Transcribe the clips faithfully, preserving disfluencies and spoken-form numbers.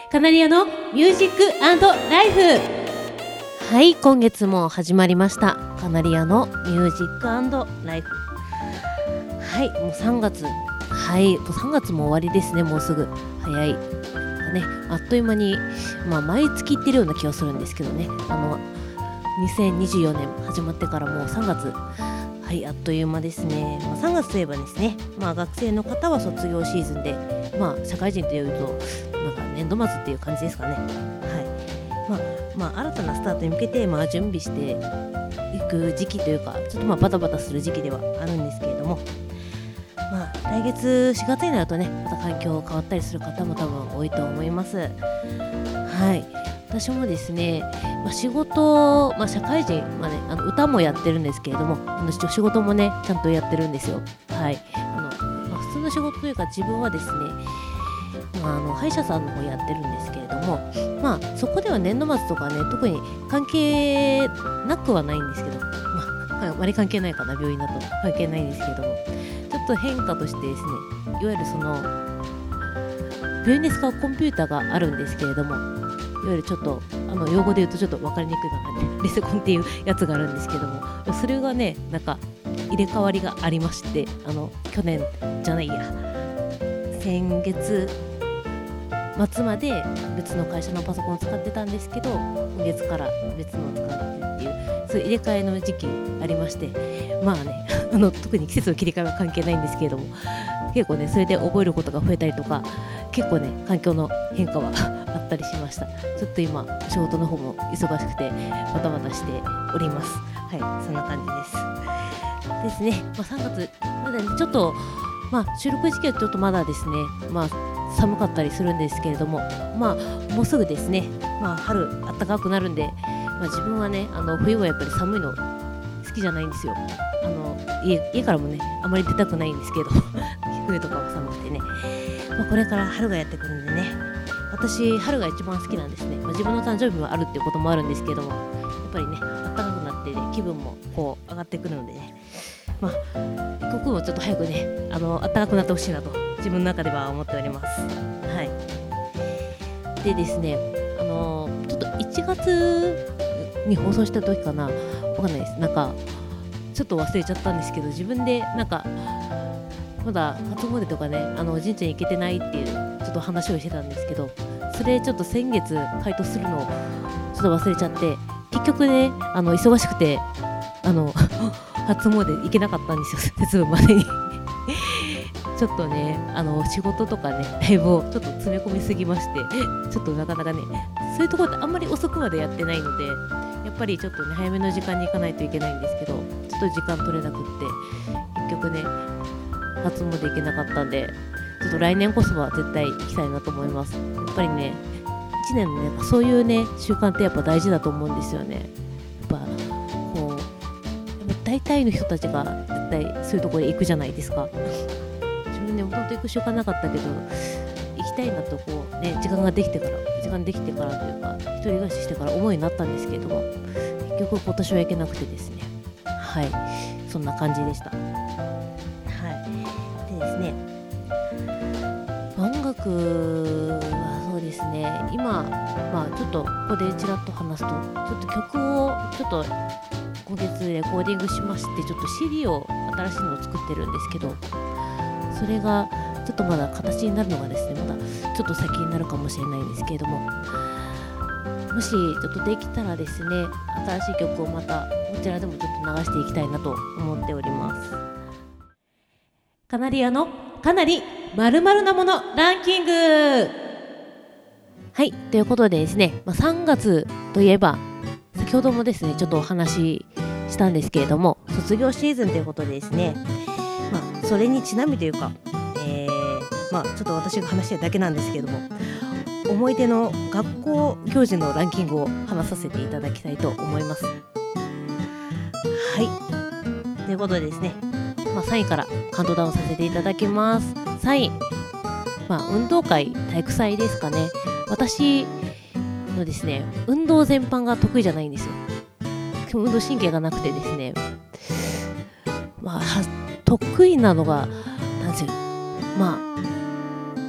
カナリアのミュージック&ライフ。はい、今月も始まりましたカナリアのミュージック&ライフ。はい、もうさんがつ、はいもうさんがつも終わりですね。もうすぐ早いね、あっという間に、まあ、毎月行ってるような気がするんですけどね。あのにせんにじゅうよねん始まってからもうさんがつ、はい、あっという間ですね。まあ、さんがつといえばですね、まあ、学生の方は卒業シーズンで、まあ、社会人というとなんか年度末っていう感じですかね。はい、まあ、まあ、新たなスタートに向けて、まあ、準備していく時期というか、ちょっとまあバタバタする時期ではあるんですけれども、まあ、来月しがつになるとね、また環境変わったりする方も多分多いと思います。はい、私もですね、まあ、仕事、まあ、社会人、まあね、あの歌もやってるんですけれども、あの仕事もねちゃんとやってるんですよ。はい、あの、まあ、普通の仕事というか、自分はですね、まあ、あの歯医者さんの方やってるんですけれども、まあ、そこでは年度末とかね特に関係なくはないんですけど、まあ、あまり関係ないかな、病院だと関係ないんですけれども、ちょっと変化としてですね、いわゆるその病院で使うコンピューターがあるんですけれども、いわゆるちょっとあの用語で言うとちょっと分かりにくいかな、ね、レセコンっていうやつがあるんですけども、それがねなんか入れ替わりがありまして、あの去年じゃないや先月末まで別の会社のパソコンを使ってたんですけど、今月から別のを使ってっていう、そういう入れ替えの時期ありまして、まあねあの特に季節の切り替えは関係ないんですけれども、結構ねそれで覚えることが増えたりとか、結構ね環境の変化はあったりしました。ちょっと今仕事の方も忙しくてバタバタしております。はい、そんな感じですですね。まあ、さんがつまだねちょっと、まあ、収録時期はちょっとまだですね、まあ寒かったりするんですけれども、まあもうすぐですね、まあ、春暖かくなるんで、まあ、自分はねあの冬はやっぱり寒いの好きじゃないんですよ。あの 家, 家からもねあまり出たくないんですけど冬とかは寒くてね、まあ、これから春がやってくるんでね、私春が一番好きなんですね。まあ、自分の誕生日もあるっていうこともあるんですけども、やっぱりね暖かくなってね気分もこう上がってくるのでね、まあ一刻もちょっと早くねあの暖かくなってほしいなと自分の中では思っております。はい、でですね、あのー、ちょっといちがつに放送した時かな、わかんないです。なんかちょっと忘れちゃったんですけど、自分でなんかまだ初詣とかねあの神社に行けてないっていうちょっと話をしてたんですけど、それちょっと先月回答するのをちょっと忘れちゃって、結局ねあの忙しくてあの初詣行けなかったんですよ、節分までにちょっとねあの仕事とかねライブをちょっと詰め込みすぎまして、ちょっとなかなかねそういうところってあんまり遅くまでやってないので、やっぱりちょっとね早めの時間に行かないといけないんですけど、ちょっと時間取れなくって結局ね初詣行けなかったんで、ちょっと来年こそは絶対行きたいなと思います。やっぱりねいちねんのねそういうね習慣ってやっぱ大事だと思うんですよね。やっぱこう大体の人たちが絶対そういうところへ行くじゃないですか。自分ねもともと行く習慣なかったけど、行きたいなとこうね時間ができてから時間できてからというか一人暮らししてから思うようになったんですけれども、結局今年は行けなくてですね、はいそんな感じでした。はいでですね、音楽はそうですね、今まあちょっとここでちらっと話すと、ちょっと曲をちょっと今月レコーディングしまして、ちょっと シーディー を新しいのを作ってるんですけど、それがちょっとまだ形になるのがですねまだちょっと先になるかもしれないんですけれども、もしちょっとできたらですね新しい曲をまたこちらでもちょっと流していきたいなと思っております。カナリアのかなり〇〇なものランキング。はいということでですね、まあ、さんがつといえば先ほどもですねちょっとお話ししたんですけれども、卒業シーズンということでですね、まあ、それにちなみというか、えーまあ、ちょっと私が話してるだけなんですけれども、思い出の学校行事のランキングを話させていただきたいと思います。はいということでですね、まあ、さんいからカウントダウンさせていただきます。さんい、まあ、運動会体育祭ですかね。私のですね運動全般が得意じゃないんですよ。運動神経がなくてですね、まあ、得意なのがなんですよ、まあ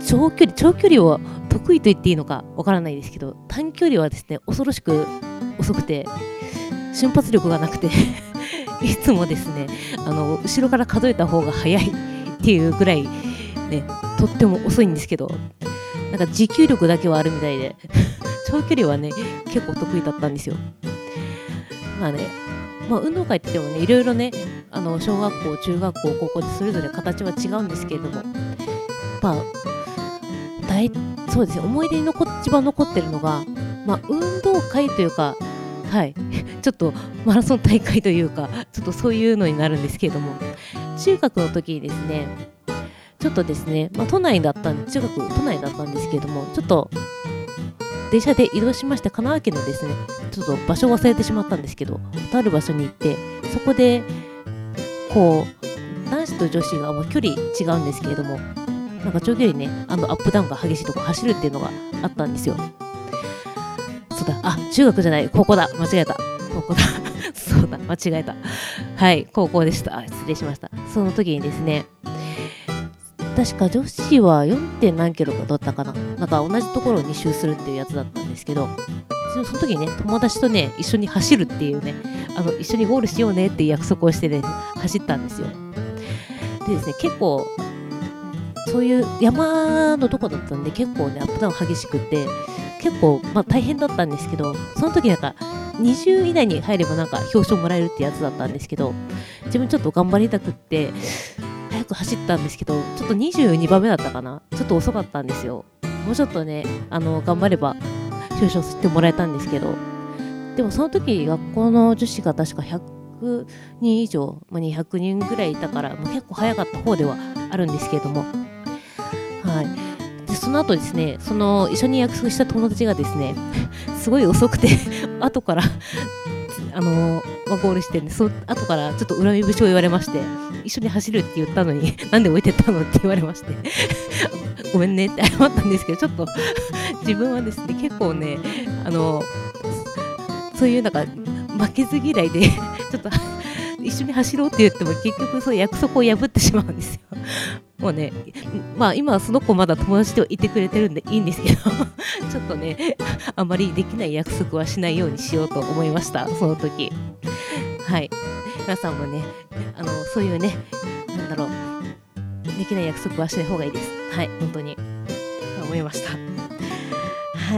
長距離長距離を得意と言っていいのかわからないですけど、短距離はですね恐ろしく遅くて瞬発力がなくていつもですねあの後ろから数えた方が速いっていうぐらいね、とっても遅いんですけど、なんか持久力だけはあるみたいで長距離はね結構得意だったんですよ。まあね、まあ、運動会って言ってもねいろいろね、あの小学校中学校高校でそれぞれ形は違うんですけれども、まあ大そうですね、思い出に残一番残ってるのが、まあ、運動会というか、はいちょっとマラソン大会というかちょっとそういうのになるんですけれども、中学の時にですねちょっとですね、まあ、都内だったん中学都内だったんですけれども、ちょっと電車で移動しまして、神奈川県のですねちょっと場所を忘れてしまったんですけど、とある場所に行って、そこでこう男子と女子がもう距離違うんですけれども、なんか長距離ね、あのアップダウンが激しいとこ走るっていうのがあったんですよ。そうだ、あ、中学じゃない、高校だ、間違えた、高校だそうだ、間違えた、はい、高校でした。失礼しました。その時にですね、確か女子は よん. 点何キロかだったかな、なんか同じところをに周するっていうやつだったんですけど、その時にね友達とね一緒に走るっていうね、あの一緒にゴールしようねっていう約束をしてね走ったんですよ。でですね、結構そういう山のとこだったんで、結構ねアップダウン激しくて、結構まあ大変だったんですけど、その時なんかにじゅう以内に入ればなんか表彰もらえるってやつだったんですけど、自分ちょっと頑張りたくって早く走ったんですけど、ちょっとにじゅうにばんめだったかな、ちょっと遅かったんですよ。もうちょっとねあの頑張れば表彰してもらえたんですけど、でもその時学校の女子が確かひゃくにん以上、まあ、にひゃくにんぐらいいたから、まあ、結構早かった方ではあるんですけれども、はい、でその後ですね、その一緒に約束した友達がですねすごい遅くて後からあのまあ、ゴールしてね、そ後からちょっと恨み節を言われまして、一緒に走るって言ったのになんで置いてったのって言われましてごめんねって謝ったんですけど、ちょっと自分はですね結構ねあのそういうなんか負けず嫌いでちょっと一緒に走ろうって言っても結局そういう約束を破ってしまうんですよ。もうね、まあ今はその子まだ友達でいてくれてるんでいいんですけどちょっとねあまりできない約束はしないようにしようと思いました、その時。はい、皆さんもねあのそういうねなんだろうできない約束はしない方がいいです。はい、本当に思いました。はい、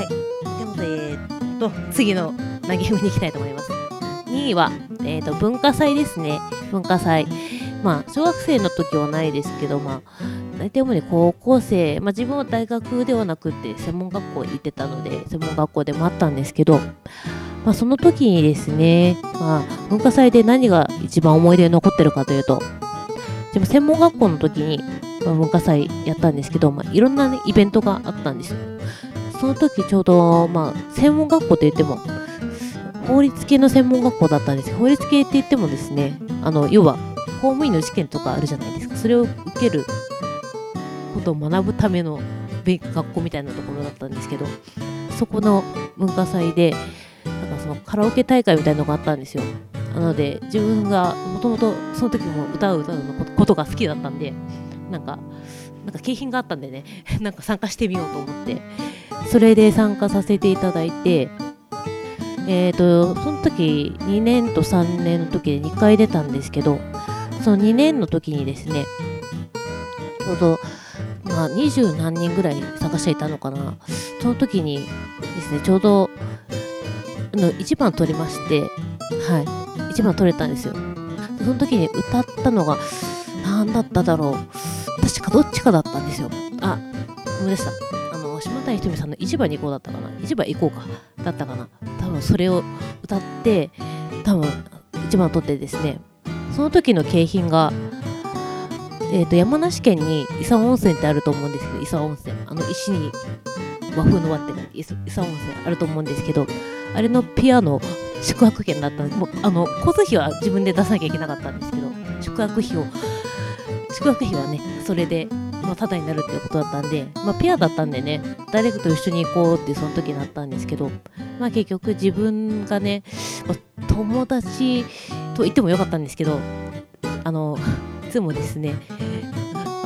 ということで、えー、っと次のゲームに行きたいと思います。にいは、えー、と文化祭ですね。文化祭、まあ小学生の時はないですけど、まあ大体もね高校生、まあ自分は大学ではなくて専門学校行ってたので専門学校でもあったんですけど、まあその時にですね、まあ文化祭で何が一番思い出に残ってるかというと、自分専門学校の時に、まあ、文化祭やったんですけど、まあいろんな、ね、イベントがあったんですよ。その時ちょうど、まあ専門学校といっても法律系の専門学校だったんです。法律系って言ってもですね、あの要は公務員の試験とかあるじゃないですか。それを受けることを学ぶための学校みたいなところだったんですけど、そこの文化祭でなんかそのカラオケ大会みたいなのがあったんですよ。なので自分がもともとその時も歌う歌うのことが好きだったんで、なんかなんか景品があったんでねなんか参加してみようと思って、それで参加させていただいて、えーとその時にねんとさんねんの時でにかい出たんですけど、そのにねんの時にですね、ちょうどまあにじゅうなんにんぐらい参加者いたのかな。その時にですね、ちょうどあのいちばん取りまして、はい、いちばん取れたんですよ。その時に歌ったのが何だっただろう、確かどっちかだったんですよ。あ、ごめんなさい、あの島谷ひとみさんのいちばんに行こうだったかな、いちばん行こうかだったかな、多分それを歌って多分いちばん取ってですね、その時の景品がえー、と山梨県に伊佐温泉ってあると思うんですけど、伊佐温泉、あの石に和風の和って伊佐温泉あると思うんですけど、あれのピアノ宿泊券だったんで、もうあの交通費は自分で出さなきゃいけなかったんですけど、宿泊費を宿泊費はねそれで、まあ、タダになるっていうことだったんで、まあ、ピアだったんでね誰かと一緒に行こうってその時になったんですけど、まあ結局自分がね、まあ、友達と言ってもよかったんですけど、あのいつもですね、あ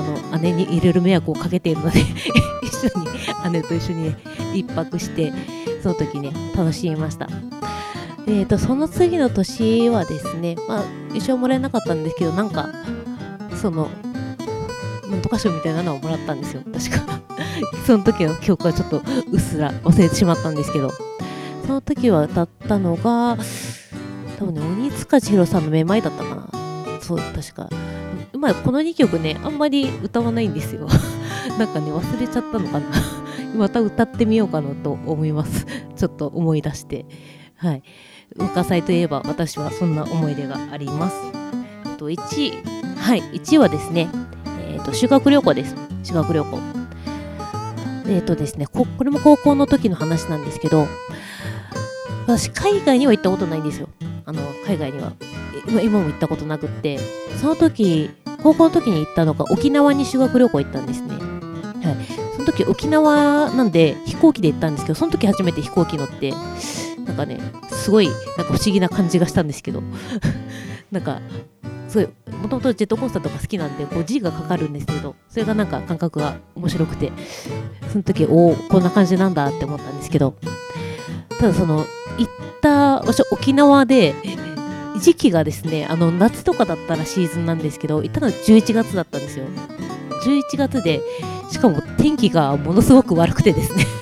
の姉にいろいろ迷惑をかけているので一緒に姉と一緒にね一泊してその時ね楽しみました。えーとその次の年はですね、まあ優勝もらえなかったんですけど、なんかそのなんとか賞みたいなのをもらったんですよ確かその時の記憶はちょっとうっすら忘れてしまったんですけど、その時は歌ったのが多分ね鬼塚千尋さんのめまいだったかな。そう確か今このにきょくねあんまり歌わないんですよなんかね忘れちゃったのかなまた歌ってみようかなと思いますちょっと思い出して、はい、文化祭といえば私はそんな思い出があります。あといちい、はい、いちいはですね、えーと修学旅行です。修学旅行えっ、ー、とですねこ、これも高校の時の話なんですけど、私海外には行ったことないんですよ。あの海外には今, 今も行ったことなくって、その時高校の時に行ったのが沖縄に修学旅行行ったんですね。はい、その時沖縄なんで飛行機で行ったんですけど、その時初めて飛行機乗ってなんかねすごいなんか不思議な感じがしたんですけどなんかすごいもともとジェットコースターとか好きなんでこう G がかかるんですけど、それがなんか感覚が面白くて、その時おおこんな感じなんだって思ったんですけど、ただその行った場所沖縄で時期がですね、あの夏とかだったらシーズンなんですけど、行ったのはじゅういちがつだったんですよ。じゅういちがつで、しかも天気がものすごく悪くてですね、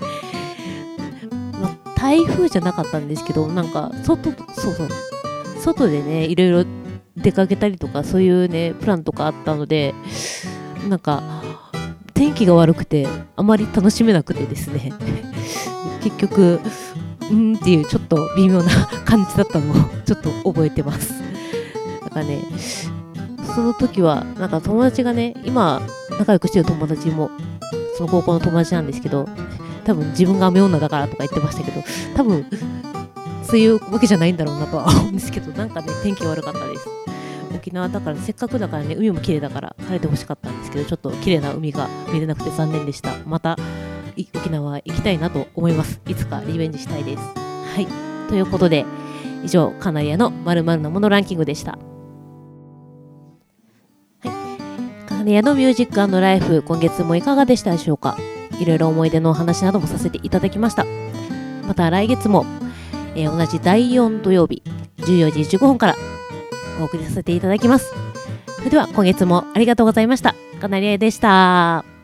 まあ、台風じゃなかったんですけど、なんか外そうそう外でねいろいろ出かけたりとかそういうねプランとかあったので、なんか天気が悪くてあまり楽しめなくてですね結局うーんっていうちょっと微妙な感じだったのをちょっと覚えてます。なんかねその時はなんか友達がね、今仲良くしてる友達もその高校の友達なんですけど、多分自分が雨女だからとか言ってましたけど、多分そういうわけじゃないんだろうなとは思うんですけど、なんかね天気悪かったです。沖縄だからせっかくだからね海も綺麗だから晴れてほしかったんですけど、ちょっと綺麗な海が見れなくて残念でした。また沖縄行きたいなと思います。いつかリベンジしたいです。はい、ということで以上カナリアの〇〇なものランキングでした。はい、カナリアのミュージック&ライフ、今月もいかがでしたでしょうか。いろいろ思い出のお話などもさせていただきました。また来月も、えー、同じだいよん土曜日じゅうよじじゅうごふんからお送りさせていただきます。それでは今月もありがとうございました。カナリアでした。